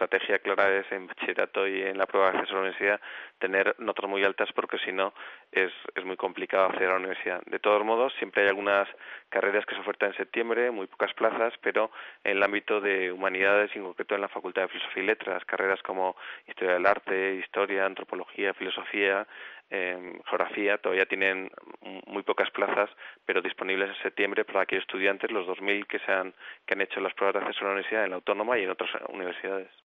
estrategia clara es en bachillerato y en la prueba de acceso a la universidad tener notas muy altas, porque si no es muy complicado acceder a la universidad. De todos modos, siempre hay algunas carreras que se ofertan en septiembre, muy pocas plazas, pero en el ámbito de humanidades y en concreto en la Facultad de Filosofía y Letras, carreras como Historia del Arte, Historia, Antropología, Filosofía, Geografía, todavía tienen muy pocas plazas, pero disponibles en septiembre para aquellos estudiantes, los 2000 que han hecho las pruebas de acceso a la universidad en la Autónoma y en otras universidades.